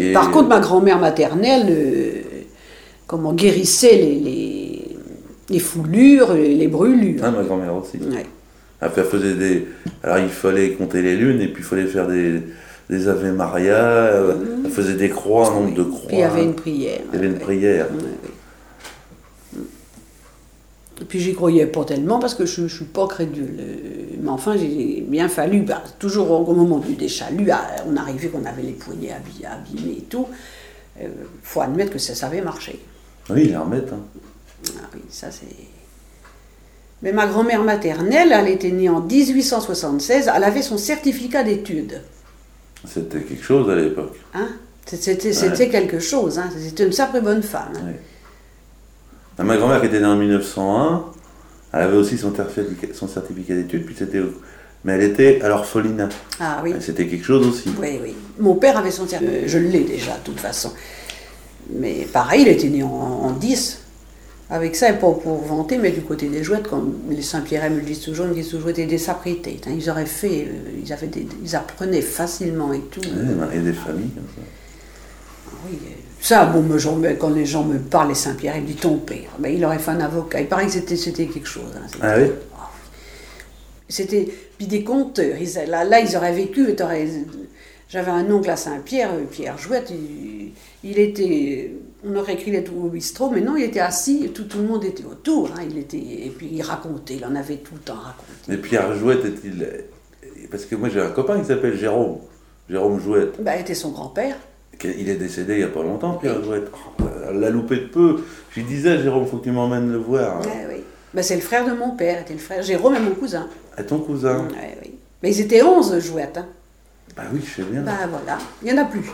Par contre, ma grand-mère maternelle guérissait les foulures, les brûlures. Ah, ma grand-mère aussi. Ouais. Après, elle faisait alors il fallait compter les lunes et puis il fallait faire des Ave Maria. Elle faisait des croix, un nombre de croix. Puis il y avait une prière. Il y avait une prière. Et puis j'y croyais pas tellement parce que je ne suis pas crédule. Mais enfin, j'ai bien fallu, toujours au moment des chaluts, on arrivait qu'on avait les poignets abîmés et tout. Faut admettre que ça avait marché. Oui, les remettre. Hein. Ah oui, ça c'est... Mais ma grand-mère maternelle, elle était née en 1876, elle avait son certificat d'études. C'était quelque chose à l'époque. Hein? C'était quelque chose, hein? C'était une sacrée bonne femme. Hein? Ouais. Ma grand-mère qui était née en 1901, elle avait aussi son certificat d'études, mais elle était à l'orphelinat. Ah oui. C'était quelque chose aussi. Oui, oui. Mon père avait son certificat, je l'ai déjà de toute façon. Mais pareil, il était né en 10. Avec ça, et pas pour vanter, mais du côté des jouettes, comme les Saint-Pierre me le disent toujours, ils disent toujours étaient des saprités. Ils auraient fait, ils apprenaient facilement et tout. Ouais, et des familles comme ça. Oui, ça, bon, quand les gens me parlent, les Saint-Pierre, ils me disent ton père. Ben, il aurait fait un avocat. Il paraît que c'était quelque chose. Hein, ah oui? C'était, puis des conteurs. Là, ils auraient vécu. J'avais un oncle à Saint-Pierre, Pierre Jouette, il était... On aurait écrit les tours au bistrot, mais non, il était assis, tout le monde était autour. Hein, et puis il racontait, il en avait tout le temps raconté. Mais Pierre Jouette est-il... Parce que moi j'ai un copain qui s'appelle Jérôme Jouette. Ben, il était son grand-père. Il est décédé il n'y a pas longtemps, Pierre Jouette. Elle l'a loupé de peu. Je lui disais, Jérôme, il faut que tu m'emmènes le voir. Oui. Ben, c'est le frère de mon père, était le frère. Jérôme est mon cousin. Et ton cousin? Oui. Mais ils étaient 11 Jouettes. Hein. Ben oui, je sais bien. Ben voilà, il n'y en a plus.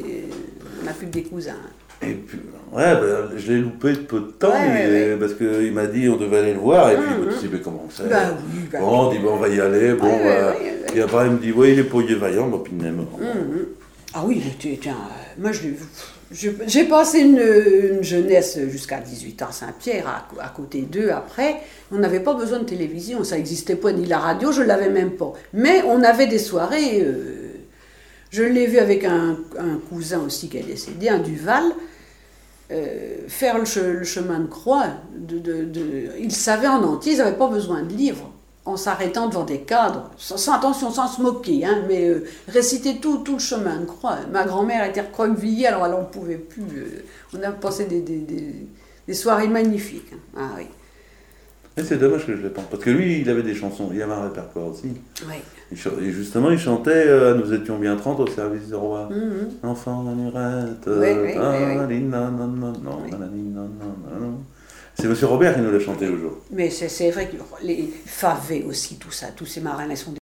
Il n'y en a plus que des cousins. Et puis, je l'ai loupé de peu de temps, parce qu'il m'a dit on devait aller le voir, et puis il me dit mais comment c'est? On dit on va y aller, et après il me dit il est poigné vaillant, puis il est mort. Ah oui, moi j'ai passé une jeunesse jusqu'à 18 ans à Saint-Pierre, à côté d'eux après. On n'avait pas besoin de télévision, ça n'existait pas, ni la radio, je ne l'avais même pas. Mais on avait des soirées... Je l'ai vu avec un cousin aussi qui est décédé, un Duval, faire le chemin de croix. Ils savaient en entier, ils n'avaient pas besoin de livres, en s'arrêtant devant des cadres, attention, sans se moquer, hein, mais réciter tout le chemin de croix. Ma grand-mère était recroquevillée, alors elle n'en pouvait plus. On a passé des soirées magnifiques. Hein. Ah oui. Mais c'est dommage que je ne l'ai pas. Parce que lui, il avait des chansons, il avait un répertoire aussi. Oui. Et justement, il chantait Nous étions bien 30 au service du roi. Enfant d'Anurette. C'est M. Robert qui nous l'a chanté le jour. Mais c'est vrai que les Favet aussi, tout ça, tous ces marins, ils sont